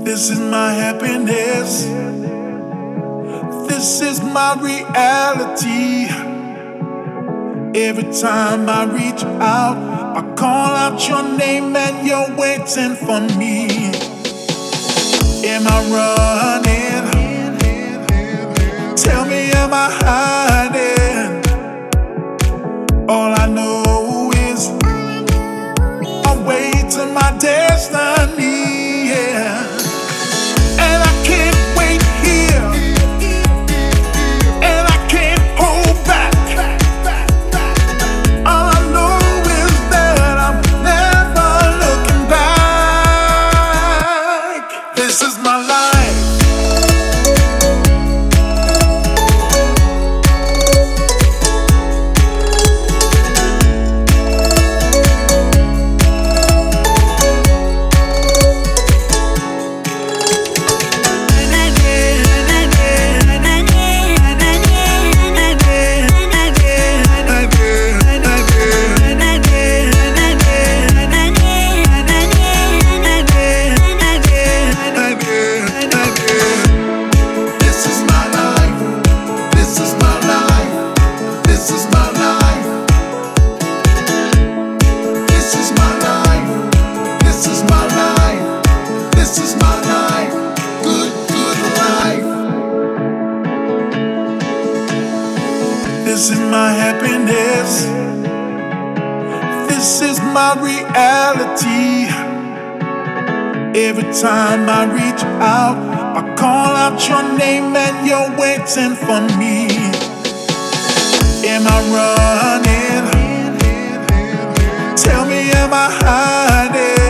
This is my happiness. This is my reality. Every time I reach out, I call out your name and you're waiting for me. Am I running? Tell me, am I hiding? All I know is I'm way to my destiny, yeah. And I can't wait here, and I can't hold back. All I know is that I'm never looking back. This is my life. This is my happiness. This is my reality. Every time I reach out, I call out your name and you're waiting for me. Am I running? Tell me, am I hiding?